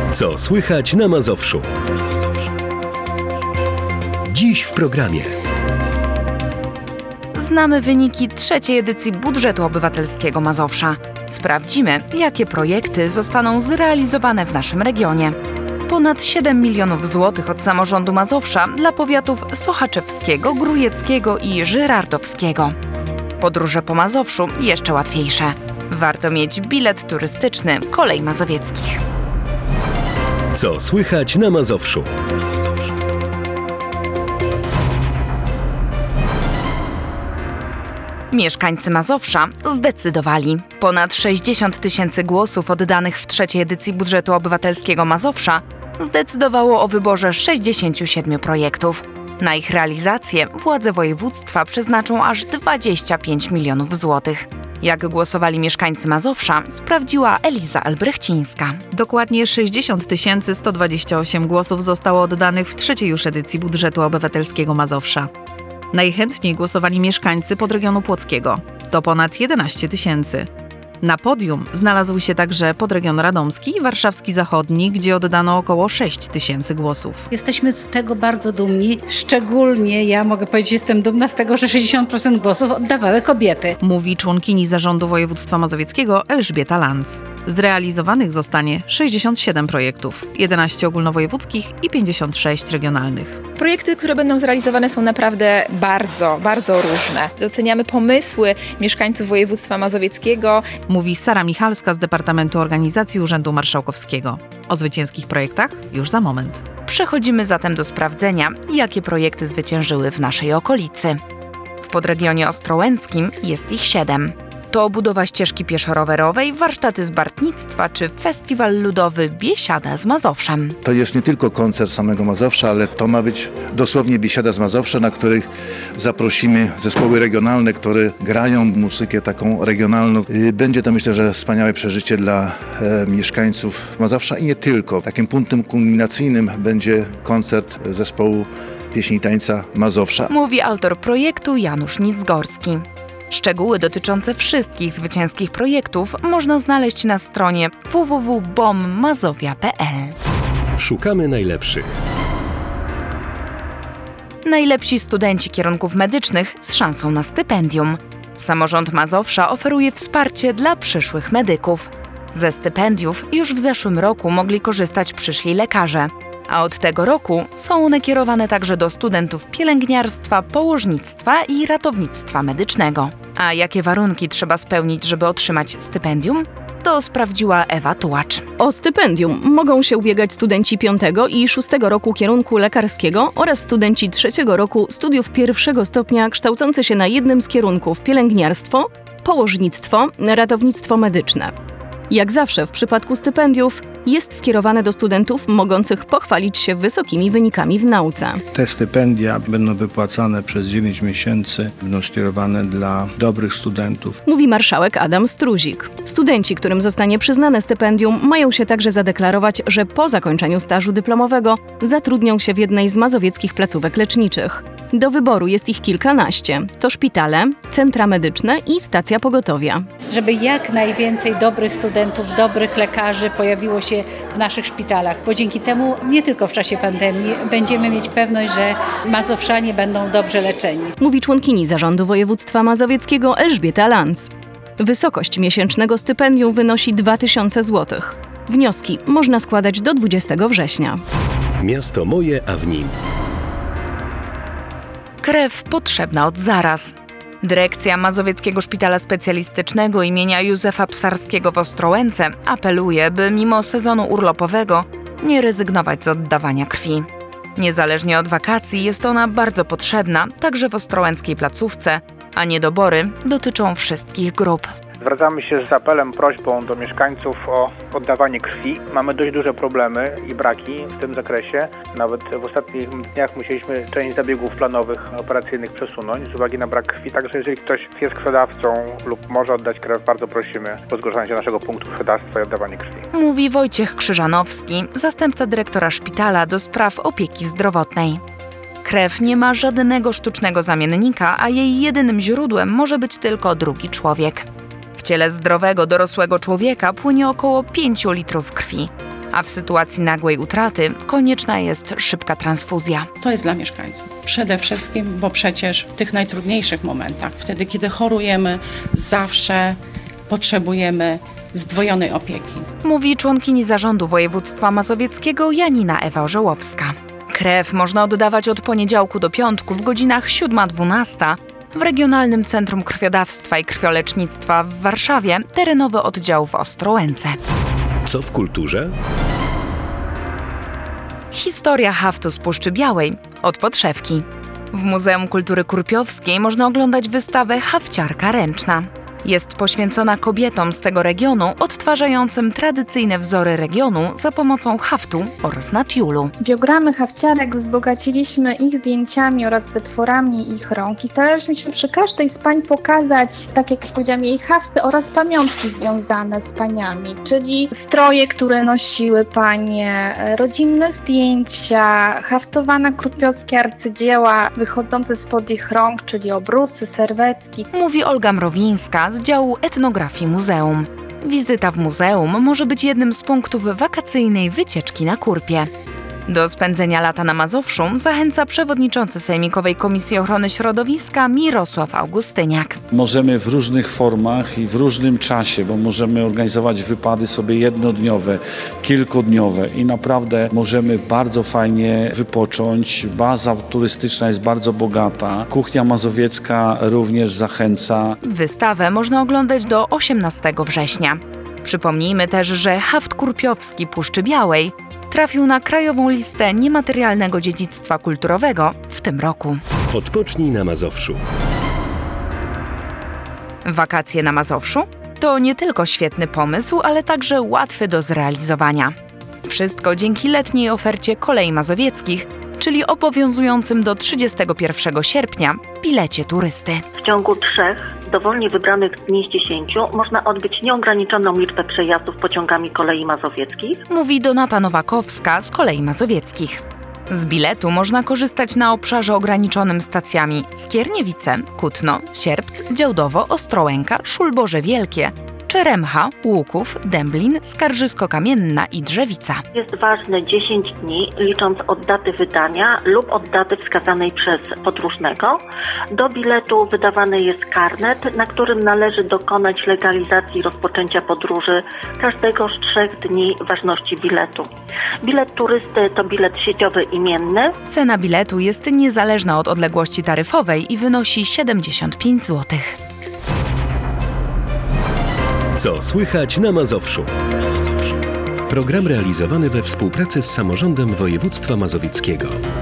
Co słychać na Mazowszu? Dziś w programie. Znamy wyniki trzeciej edycji budżetu obywatelskiego Mazowsza. Sprawdzimy, jakie projekty zostaną zrealizowane w naszym regionie. Ponad 7 milionów złotych od samorządu Mazowsza dla powiatów sochaczewskiego, grujeckiego i żyrardowskiego. Podróże po Mazowszu jeszcze łatwiejsze. Warto mieć bilet turystyczny Kolei Mazowieckich. Co słychać na Mazowszu? Mieszkańcy Mazowsza zdecydowali. Ponad 60 000 głosów oddanych w trzeciej edycji budżetu obywatelskiego Mazowsza zdecydowało o wyborze 67 projektów. Na ich realizację władze województwa przeznaczą aż 25 milionów złotych. Jak głosowali mieszkańcy Mazowsza, sprawdziła Eliza Albrechcińska. Dokładnie 60 128 głosów zostało oddanych w trzeciej już edycji budżetu obywatelskiego Mazowsza. Najchętniej głosowali mieszkańcy podregionu płockiego. To ponad 11 000. Na podium znalazł się także podregion radomski i warszawski zachodni, gdzie oddano około 6 000 głosów. Jesteśmy z tego bardzo dumni. Szczególnie ja mogę powiedzieć, jestem dumna z tego, że 60% głosów oddawały kobiety. Mówi członkini zarządu województwa mazowieckiego Elżbieta Lanz. Zrealizowanych zostanie 67 projektów, 11 ogólnowojewódzkich i 56 regionalnych. Projekty, które będą zrealizowane, są naprawdę bardzo różne. Doceniamy pomysły mieszkańców województwa mazowieckiego. Mówi Sara Michalska z Departamentu Organizacji Urzędu Marszałkowskiego. O zwycięskich projektach już za moment. Przechodzimy zatem do sprawdzenia, jakie projekty zwyciężyły w naszej okolicy. W podregionie ostrołęckim jest ich 7. To budowa ścieżki pieszo-rowerowej, warsztaty z bartnictwa czy festiwal ludowy Biesiada z Mazowszem. To jest nie tylko koncert samego Mazowsza, ale to ma być dosłownie Biesiada z Mazowsza, na których zaprosimy zespoły regionalne, które grają muzykę taką regionalną. Będzie to, myślę, że wspaniałe przeżycie dla mieszkańców Mazowsza i nie tylko. Takim punktem kulminacyjnym będzie koncert zespołu pieśni i tańca Mazowsza. Mówi autor projektu Janusz Nicgorski. Szczegóły dotyczące wszystkich zwycięskich projektów można znaleźć na stronie www.bommazowia.pl. Szukamy najlepszych. Najlepsi studenci kierunków medycznych z szansą na stypendium. Samorząd Mazowsza oferuje wsparcie dla przyszłych medyków. Ze stypendiów już w zeszłym roku mogli korzystać przyszli lekarze, a od tego roku są one kierowane także do studentów pielęgniarstwa, położnictwa i ratownictwa medycznego. A jakie warunki trzeba spełnić, żeby otrzymać stypendium? To sprawdziła Ewa Tułacz. O stypendium mogą się ubiegać studenci 5. i 6. roku kierunku lekarskiego oraz studenci 3. roku studiów 1. stopnia kształcący się na jednym z kierunków pielęgniarstwo, położnictwo, ratownictwo medyczne. Jak zawsze w przypadku stypendiów jest skierowane do studentów mogących pochwalić się wysokimi wynikami w nauce. Te stypendia będą wypłacane przez 9 miesięcy, będą skierowane dla dobrych studentów. Mówi marszałek Adam Struzik. Studenci, którym zostanie przyznane stypendium, mają się także zadeklarować, że po zakończeniu stażu dyplomowego zatrudnią się w jednej z mazowieckich placówek leczniczych. Do wyboru jest ich kilkanaście. To szpitale, centra medyczne i stacja pogotowia. Żeby jak najwięcej dobrych studentów, dobrych lekarzy pojawiło się w naszych szpitalach, bo dzięki temu nie tylko w czasie pandemii będziemy mieć pewność, że mazowszanie będą dobrze leczeni. Mówi członkini zarządu województwa mazowieckiego Elżbieta Lanz. Wysokość miesięcznego stypendium wynosi 2000 zł. Wnioski można składać do 20 września. Miasto moje, a w nim. Krew potrzebna od zaraz. Dyrekcja Mazowieckiego Szpitala Specjalistycznego imienia Józefa Psarskiego w Ostrołęce apeluje, by mimo sezonu urlopowego nie rezygnować z oddawania krwi. Niezależnie od wakacji jest ona bardzo potrzebna także w ostrołęckiej placówce, a niedobory dotyczą wszystkich grup. Zwracamy się z apelem, prośbą do mieszkańców o oddawanie krwi. Mamy dość duże problemy i braki w tym zakresie. Nawet w ostatnich dniach musieliśmy część zabiegów planowych, operacyjnych przesunąć z uwagi na brak krwi. Także jeżeli ktoś jest krwiodawcą lub może oddać krew, bardzo prosimy o zgłoszenie się do naszego punktu krwiodawstwa i oddawanie krwi. Mówi Wojciech Krzyżanowski, zastępca dyrektora szpitala do spraw opieki zdrowotnej. Krew nie ma żadnego sztucznego zamiennika, a jej jedynym źródłem może być tylko drugi człowiek. W ciele zdrowego, dorosłego człowieka płynie około 5 litrów krwi. A w sytuacji nagłej utraty konieczna jest szybka transfuzja. To jest dla mieszkańców. Przede wszystkim, bo przecież w tych najtrudniejszych momentach, wtedy kiedy chorujemy, zawsze potrzebujemy zdwojonej opieki. Mówi członkini zarządu województwa mazowieckiego Janina Ewa Orzełowska. Krew można oddawać od poniedziałku do piątku w godzinach 7-12 w Regionalnym Centrum Krwiodawstwa i Krwiolecznictwa w Warszawie, terenowy oddział w Ostrołęce. Co w kulturze? Historia haftu z Puszczy Białej od podszewki. W Muzeum Kultury Kurpiowskiej można oglądać wystawę Hafciarka ręczna. Jest poświęcona kobietom z tego regionu odtwarzającym tradycyjne wzory regionu za pomocą haftu oraz natiulu. Biogramy hafciarek wzbogaciliśmy ich zdjęciami oraz wytworami ich rąk i staraliśmy się przy każdej z pań pokazać, tak jak powiedziałam, jej hafty oraz pamiątki związane z paniami, czyli stroje, które nosiły panie, rodzinne zdjęcia, haftowane krupiowskie arcydzieła wychodzące spod ich rąk, czyli obrusy, serwetki. Mówi Olga Mrowińska z działu etnografii muzeum. Wizyta w muzeum może być jednym z punktów wakacyjnej wycieczki na Kurpie. Do spędzenia lata na Mazowszu zachęca przewodniczący Sejmikowej Komisji Ochrony Środowiska Mirosław Augustyniak. Możemy w różnych formach i w różnym czasie, bo możemy organizować wypady sobie jednodniowe, kilkudniowe i naprawdę możemy bardzo fajnie wypocząć. Baza turystyczna jest bardzo bogata. Kuchnia mazowiecka również zachęca. Wystawę można oglądać do 18 września. Przypomnijmy też, że haft kurpiowski Puszczy Białej trafił na krajową listę niematerialnego dziedzictwa kulturowego w tym roku. Odpocznij na Mazowszu. Wakacje na Mazowszu to nie tylko świetny pomysł, ale także łatwy do zrealizowania. Wszystko dzięki letniej ofercie Kolei Mazowieckich, czyli obowiązującym do 31 sierpnia bilecie turysty. W ciągu 3 dowolnie wybranych dni z 10 można odbyć nieograniczoną liczbę przejazdów pociągami Kolei Mazowieckich. Mówi Donata Nowakowska z Kolei Mazowieckich. Z biletu można korzystać na obszarze ograniczonym stacjami Skierniewice, Kutno, Sierpc, Działdowo, Ostrołęka, Szulborze Wielkie, Czeremcha, Łuków, Dęblin, Skarżysko-Kamienna i Drzewica. Jest ważne 10 dni, licząc od daty wydania lub od daty wskazanej przez podróżnego. Do biletu wydawany jest karnet, na którym należy dokonać legalizacji rozpoczęcia podróży każdego z 3 dni ważności biletu. Bilet turysty to bilet sieciowy imienny. Cena biletu jest niezależna od odległości taryfowej i wynosi 75 zł. Co słychać na Mazowszu? Program realizowany we współpracy z Samorządem Województwa Mazowieckiego.